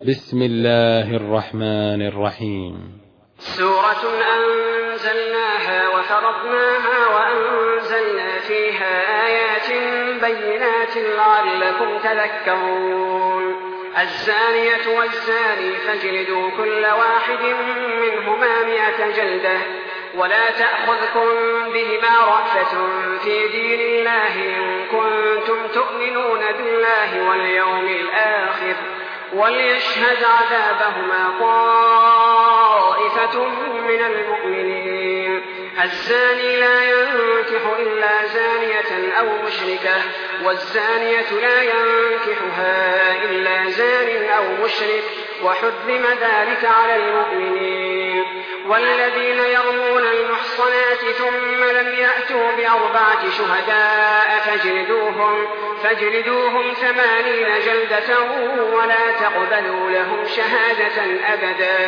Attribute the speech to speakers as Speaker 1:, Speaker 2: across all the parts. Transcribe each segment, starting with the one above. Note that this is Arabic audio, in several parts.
Speaker 1: بسم الله الرحمن الرحيم.
Speaker 2: سورة أنزلناها وفرضناها وأنزلنا فيها آيات بينات لعلكم تذكرون. الزانية والزاني فاجلدوا كل واحد منهما 100 جلدة ولا تأخذكم بهما رأفة في دين الله إن كنتم تؤمنون بالله واليوم الآخر وليشهد عذابهما طائفة من المؤمنين. الزاني لا ينكح إلا زانية أو مشركة والزانية لا ينكحها إلا زان أو مشرك وحرم ذلك على المؤمنين. والذين يرمون المحصنات ثم لم يأتوا ب4 شهداء فاجلدوهم 80 جلدة ولا تقبلوا لهم شهادة أبدا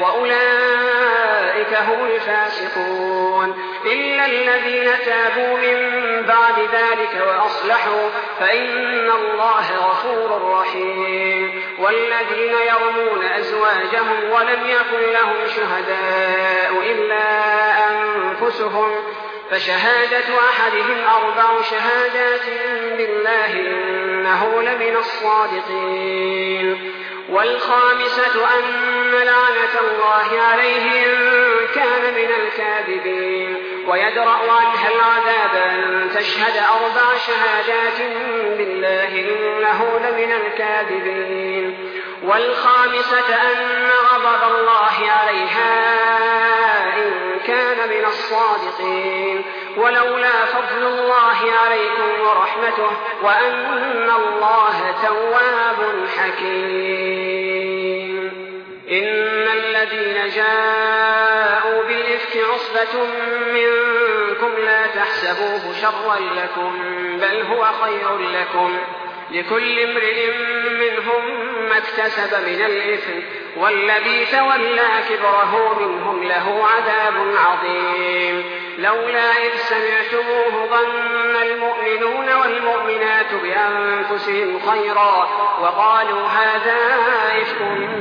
Speaker 2: وأولئك هم الفاسقون. إلا الذين تابوا من بعد ذلك وأصلحوا فإن الله غفور رحيم. والذين يرمون أزواجهم ولم يكن لهم شهداء إلا أنفسهم فشهادة أحدهم 4 شهادات بالله إنه لمن الصادقين. والخامسة أن لعنة الله عليه إن كان من الكاذبين ويدرأ عنها العذاب أن تشهد 4 شهادات بالله إنه لمن الكاذبين. والخامسة أن غضب الله عليها إن كان من الصادقين. ولولا فضل الله عليكم ورحمته وأن الله تواب حكيم. إن الذين جاءوا بالإفك عصبة منكم لا تحسبوه شرا لكم بل هو خير لكم لكل امرئ منهم ما اكتسب من الإثم والذي تولى كبره منهم له عذاب عظيم. لولا إذ سمعتموه ظن المؤمنون والمؤمنات بأنفسهم خيرا وقالوا هذا إفك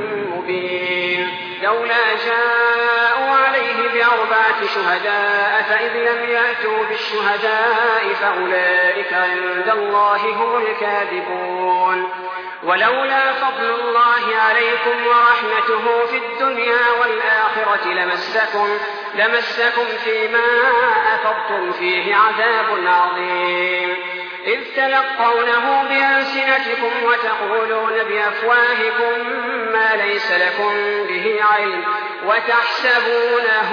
Speaker 2: مبين. لولا جاءوا عليه ب4 شهداء فإذ لم يأتوا بالشهداء فأولئك عند الله هم الكاذبون. ولولا فضل الله عليكم ورحمته في الدنيا والآخرة لمسكم فيما أفضتم فيه عذاب عظيم. إذ تلقونه بألسنتكم وتقولون بأفواهكم ما ليس لكم به علم وتحسبونه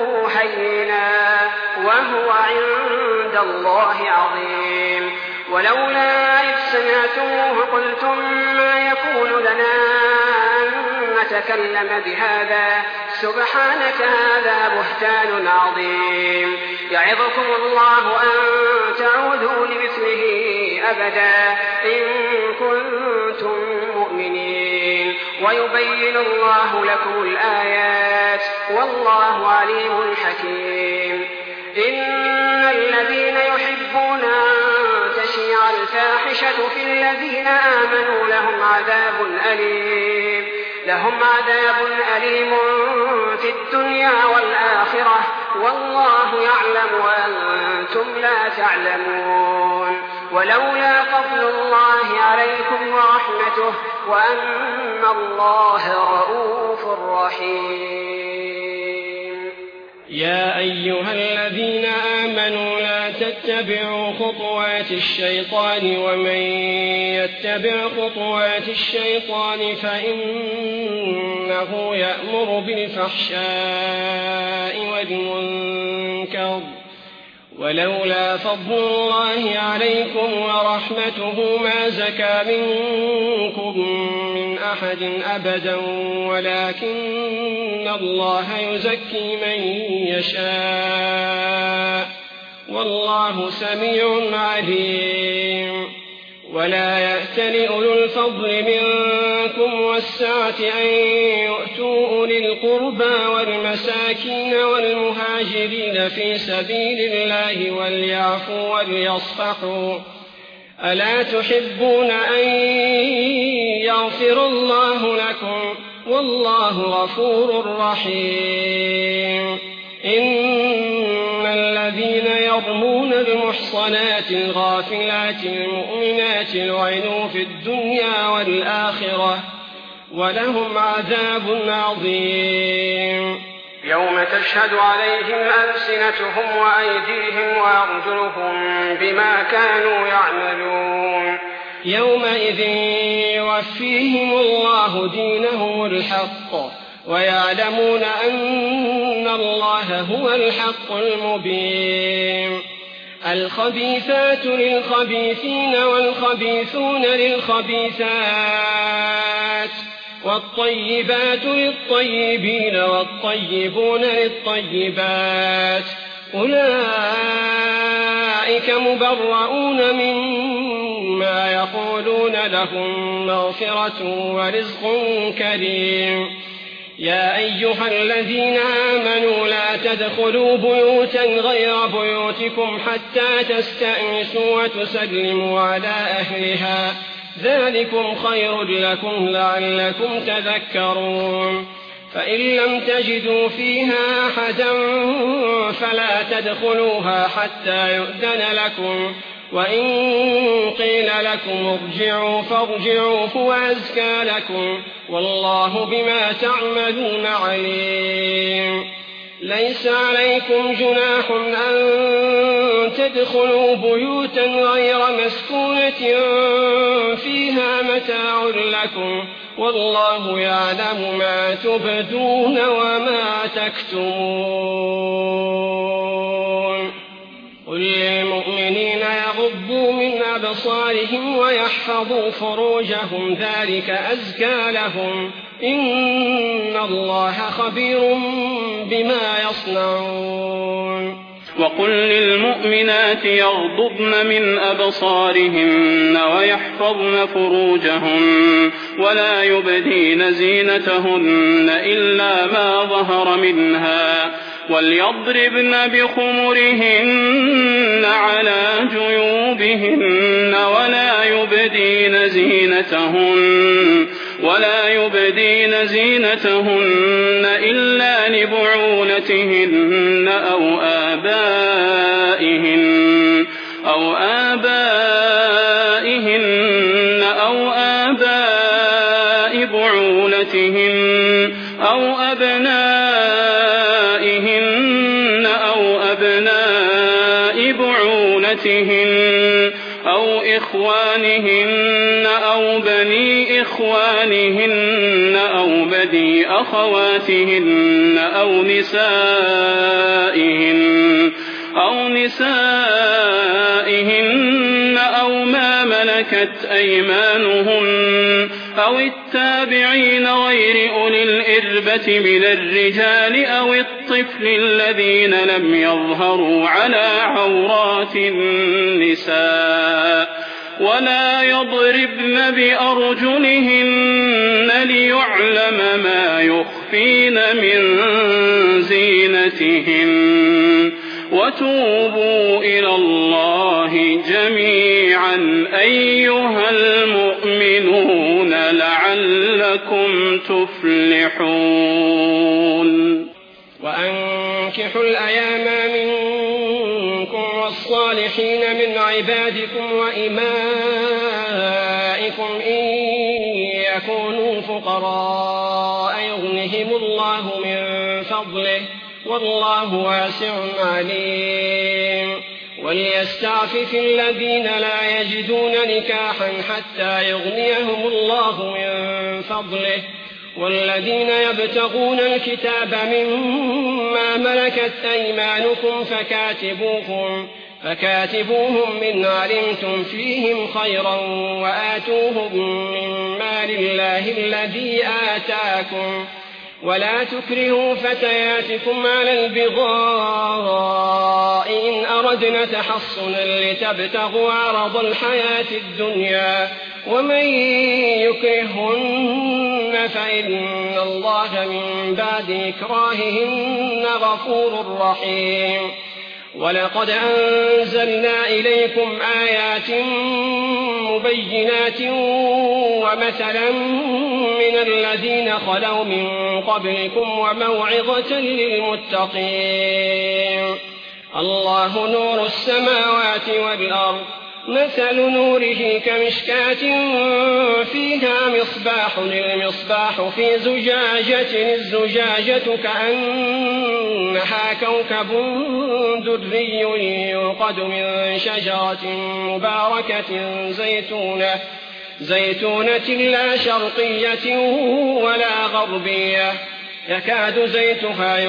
Speaker 2: هينا وهو عند الله عظيم. ولولا إذ سمعتموه قلتم ما يكون لنا أن نتكلم بهذا سبحانك هذا بهتان عظيم. يعظكم الله أن تعودوا لمثله أبدا إن كنتم مؤمنين ويبين الله لكم الآيات والله عليم حكيم. إن الذين يحبون أن تشيع الفاحشة في الذين آمنوا لهم عذاب أليم في الدنيا والآخرة والله يعلم وأنتم لا تعلمون. ولولا فضل الله عليكم ورحمته وأن الله رؤوف رحيم.
Speaker 3: يا أيها الذين آمنوا لا تتبعوا خطوات الشيطان ومن يتبع خطوات الشيطان فإنه يأمر بالفحشاء والمنكر. ولولا فضل الله عليكم ورحمته ما زكى منكم من أحد أبدا ولكن الله يزكي من يشاء والله سميع عليم. ولا يأتل أولو الفضل منكم والسعة أن يؤتوا أولي القربى والمساكين والمهاجرين في سبيل الله وليعفوا وليصفحوا ألا تحبون أن يغفر الله لكم والله غفور رحيم. إن الذين يرمون المحصنات الغافلات المؤمنات لعنوا في الدنيا والآخرة ولهم عذاب عظيم.
Speaker 2: يوم تشهد عليهم ألسنتهم وأيديهم وأرجلهم بما كانوا يعملون.
Speaker 3: يومئذ يوفيهم الله دينهم الحق ويعلمون أن الله هو الحق المبين. الخبيثات للخبيثين والخبيثون للخبيثات والطيبات للطيبين والطيبون للطيبات أولئك مبرؤون مما يقولون لهم مغفرة ورزق كريم. يا أيها الذين آمنوا لا تدخلوا بيوتا غير بيوتكم حتى تستأنسوا وتسلموا على أهلها ذلكم خير لكم لعلكم تذكرون. فإن لم تجدوا فيها أحدا فلا تدخلوها حتى يؤذن لكم وإن قيل لكم ارجعوا فارجعوا هو أزكى لكم والله بما تعملون عليم. ليس عليكم جناح أن تدخلوا بيوتا غير مسكونة فيها متاع لكم والله يعلم ما تبدون وما تكتمون. قل للمؤمنين يغضوا من أبصارهم ويحفظوا فروجهم ذلك أزكى لهم إن الله خبير بما يصنعون.
Speaker 4: وقل للمؤمنات يغضضن من أبصارهن ويحفظن فروجهن ولا يبدين زينتهن إلا ما ظهر منها وليضربن بخمرهن على جيوبهن ولا يبدين زينتهن إلا لبعولتهن أو آباء بعولتهن أو أبناء بعولتهن أو إخوانهن أو بني إخوانهن أو بدي أخواتهن أو نسائهن أو ما ملكت أيمانهن أو التابعين غير أولي الإربة من الرجال أو الطفل الذين لم يظهروا على عورات النساء ولا يضربن بأرجلهن ليعلم ما يخفين من زينتهن وتوبوا إلى الله جميعا أيها المؤمنون لعلكم تفلحون.
Speaker 3: وأنكحوا الأيام منكم والصالحين من عبادكم وإمائكم إن يكونوا فقراء يغنهم الله من فضله والله واسع عليم. وليستعفف الذين لا يجدون نكاحا حتى يغنيهم الله من فضله والذين يبتغون الكتاب مما ملكت أيمانكم فكاتبوهم إن علمتم فيهم خيرا وآتوهم من مال الله الذي آتاكم ولا تكرهوا فتياتكم على البغاء إن أردنا تحصنا لتبتغوا عرض الحياة الدنيا ومن يكرهن فإن الله من بعد إكراههن غفور رحيم. ولقد أنزلنا إليكم آيات مبينات ومثلا من الذين خلوا من قبلكم وموعظة للمتقين. الله نور السماوات والأرض، مثل نوره كمشكاة فيها مصباح، المصباح في زجاجة، الزجاجة كأنها كوكب دري يوقد من شجرة مباركة زيتونة لا شرقية ولا غربية، يكاد زيتها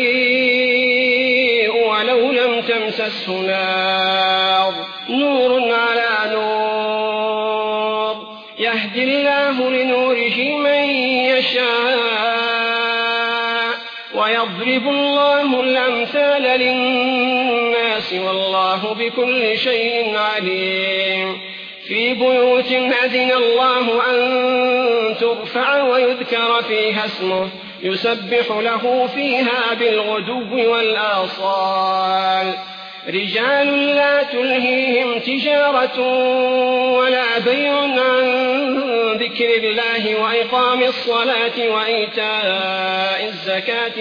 Speaker 3: يضيء ولو لم تمسسه نار، نور على نور، يهدي الله لنوره من يشاء ويضرب الله الأمثال للناس والله بكل شيء عليم. في بيوت أذن الله أن ترفع ويذكر فيها اسمه يسبح له فيها بالغدو والآصال، رجال لا تلهيهم تجارة ولا بيع عن ذكر الله وإقام الصلاة وإيتاء الزكاة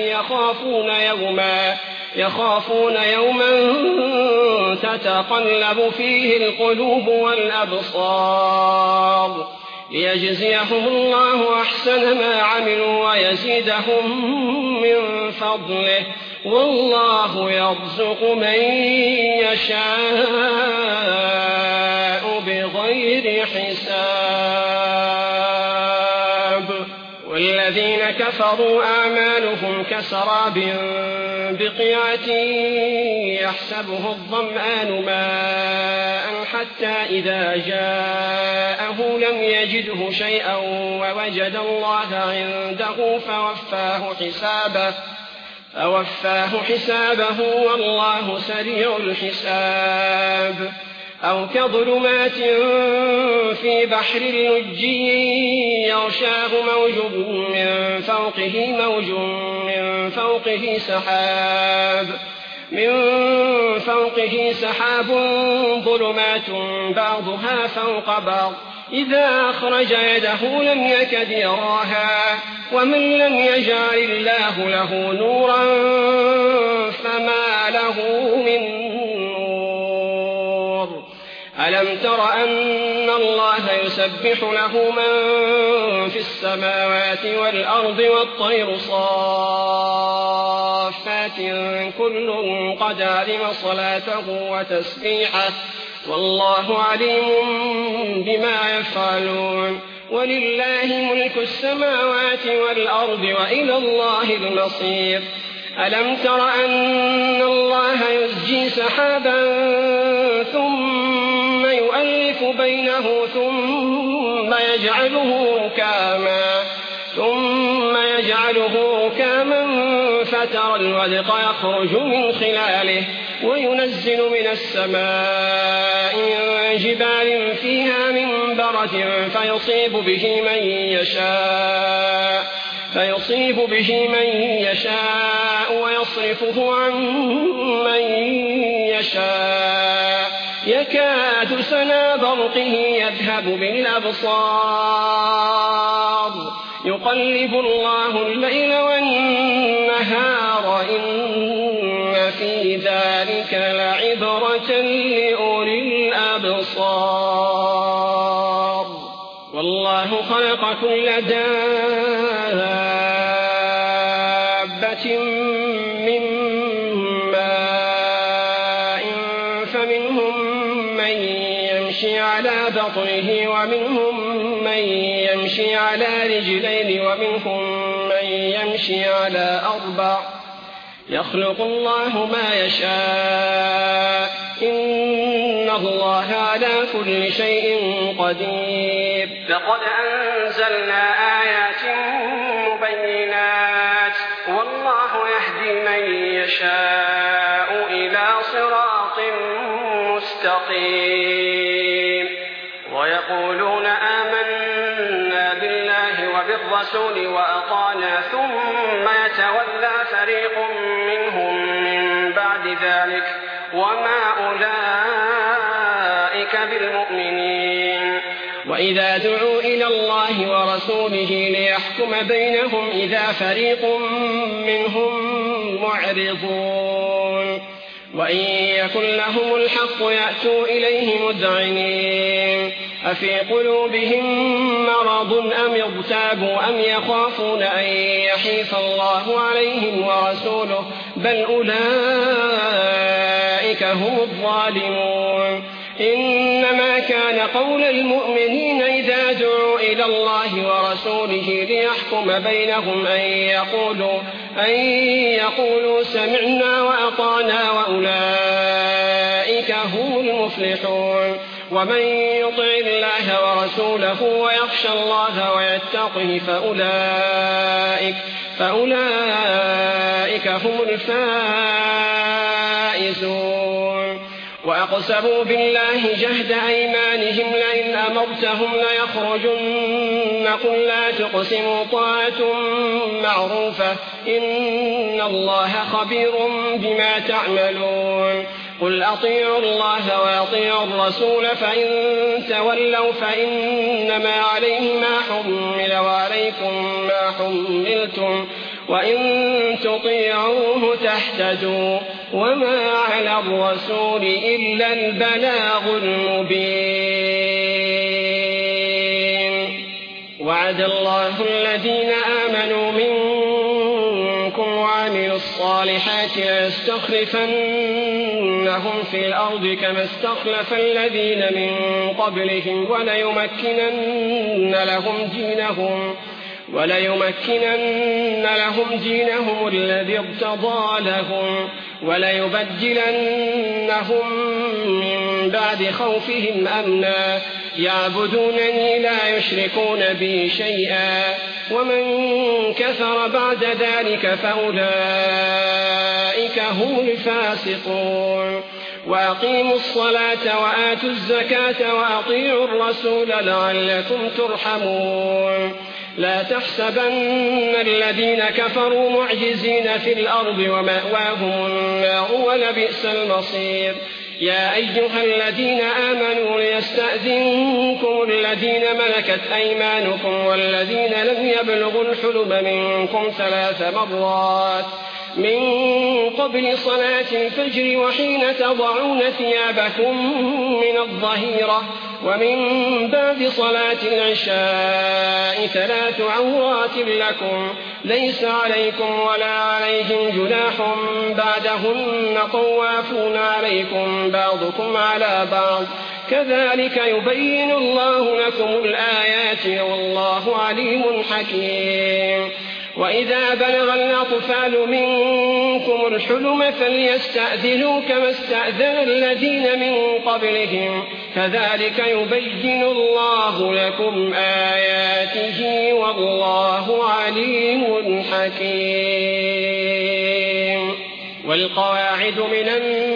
Speaker 3: يخافون يوما تتقلب فيه القلوب والأبصار، ليجزيهم الله أحسن ما عملوا ويزيدهم من فضله، والله يرزق من يشاء بغير حساب. والذين كفروا أعمالهم كسراب بقيعة يحسبه الظمآن ماء حتى إذا جاءه لم يجده شيئا ووجد الله عنده فوفاه حسابه والله سريع الحساب. أو كظلمات في بحر لجي يغشاه موج من فوقه سحاب ظلمات بعضها فوق بعض، إذا أخرج يده لم يكد يراها، ومن لم يجعل الله له نورا فما له من نور. ألم تر أن الله يسبح له من في السماوات والأرض والطير صافات كل قد علم صلاته وتسبيحه والله عليم بما يفعلون. ولله ملك السماوات والأرض وإلى الله المصير. ألم تر أن الله يزجي سحابا ثم يؤلف بينه ثم يجعله ركاما فترى الودق يخرج من خلاله وينزل من السماء من جبال فيها من برد فيصيب به من يشاء ويصرفه عن من يشاء يكاد سنا برقه يذهب بالأبصار يقلب الله الليل والنهار إن في ذلك لعبرة لأولي الأبصار. والله خلق كل دابة من ماء فمنهم من يمشي على بطنه ومنهم من يمشي على رجلين ومنهم من يمشي على أربع يخلق الله ما يشاء إن الله على كل شيء قدير.
Speaker 2: لقد أنزلنا آيات مبينات والله يهدي من يشاء إلى صراط مستقيم. ويقولون آمنا بالله وبالرسول وأطعنا ثم يتولى فريق منهم من بعد ذلك وما أولئك بالمؤمنين.
Speaker 3: وإذا دعوا إلى الله ورسوله ليحكم بينهم إذا فريق منهم معرضون وإن يكن لهم الحق يأتوا إليه مذعنين أفي قلوبهم مرض أم ارتابوا أم يخافون أن يحيف الله عليهم ورسوله بل أولئك هم الظالمون إنما كان قول المؤمنين إذا دعوا إلى الله ورسوله ليحكم بينهم أن يقولوا سمعنا وأطعنا وأولئك هم المفلحون ومن يطع الله ورسوله ويخشى الله ويتقه فأولئك هم الفائزون وأقسموا بالله جهد أيمانهم لئن أمرتهم ليخرجن قل لا تقسموا طاعة معروفة إن الله خبير بما تعملون قل أطيعوا الله وأطيعوا الرسول فإن تولوا فإنما عليه ما حمل وعليكم ما حملتم وإن تطيعوه تهتدوا وما على الرسول إلا البلاغ المبين وعد الله الذين آمنوا منكم وعملوا الصالحات ليستخلفنهم في الأرض كما استخلف الذين من قبلهم وليمكنن لهم دينهم الذي ارتضى لهم وليبدلنهم من بعد خوفهم أمنا يعبدونني لا يشركون بي شيئا ومن كفر بعد ذلك فأولئك هم الفاسقون وأقيموا الصلاة وآتوا الزكاة وأطيعوا الرسول لعلكم ترحمون لا تحسبن الذين كفروا معجزين في الأرض ومأواهم النار ولبئس المصير يا أيها الذين آمنوا ليستأذنكم الذين ملكت أيمانكم والذين لم يبلغوا الحلم منكم 3 مرات من قبل صلاة الفجر وحين تضعون ثيابكم من الظهيرة ومن بعد صلاة العشاء 3 عورات لكم ليس عليكم ولا عليهم جناح بعدهن طوافون عليكم بعضكم على بعض كذلك يبين الله لكم الآيات والله عليم حكيم وإذا بلغ الأطفال منكم الحلم فليستأذنوا كما استأذن الذين من قبلهم كذلك يبين الله لكم آياته والله عليم حكيم والقواعد من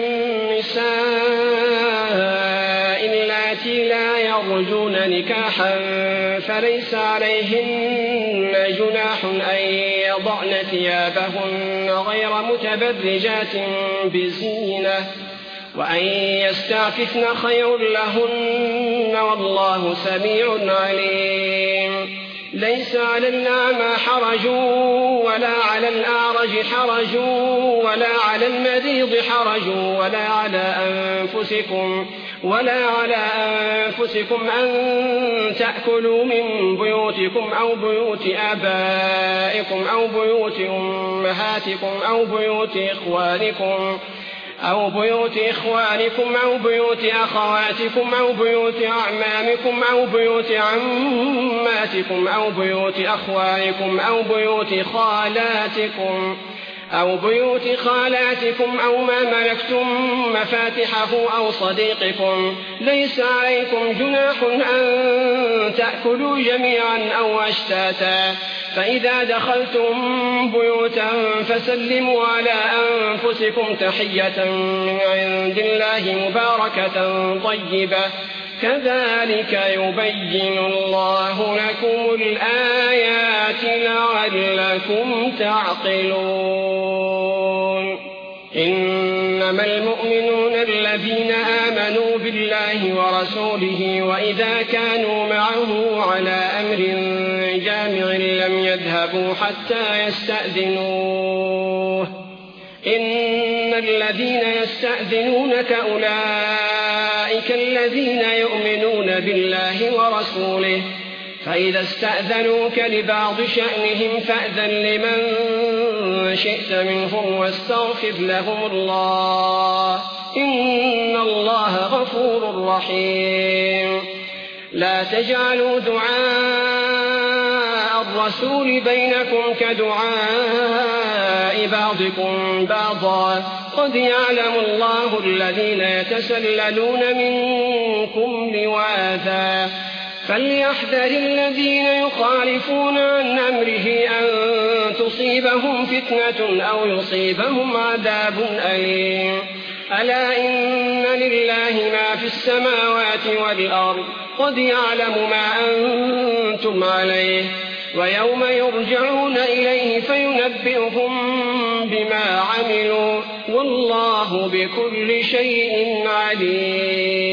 Speaker 3: النساء اللاتي لا يرجون نكاحا فليس عليهن جناح أن يضعن ثيابهن غير متبرجات بزينة وأن يستعففن خير لهن والله سميع عليم ليس على الأعمى حرج ولا على الأعرج حرج ولا على المريض حرج ولا على أنفسكم أن تأكلوا من بيوتكم أو بيوت آبائكم أو بيوت أمهاتكم أو بيوت إخوانكم أو بيوت أخواتكم أو بيوت أعمامكم أو بيوت عماتكم أو بيوت أخوالكم أو بيوت خالاتكم أو ما ملكتم مفاتحه أو صديقكم ليس عليكم جناح أن تأكلوا جميعا أو أشتاتا فإذا دخلتم بيوتا فسلموا على أنفسكم تحية من عند الله مباركة طيبة كذلك يبين الله لكم الآيات لعلكم تعقلون إنما المؤمنون الذين آمنوا آمنوا بالله ورسوله وإذا كانوا معه على أمر جامع لم يذهبوا حتى يستأذنوه إن الذين يستأذنونك أولئك الذين يؤمنون بالله ورسوله فإذا استأذنوك لبعض شأنهم فأذن لمن شئت منهم واستغفر لهم الله إن الله غفور رحيم لا تجعلوا دعاء الرسول بينكم كدعاء بعضكم بعضا قد يعلم الله الذين يتسللون منكم لواذا فليحذر الذين يخالفون عن أمره أن تصيبهم فتنة أو يصيبهم عذاب أليم ألا إن لله ما في السماوات والأرض قد يعلم ما أنتم عليه ويوم يرجعون إليه فينبئهم بما عملوا والله بكل شيء عليم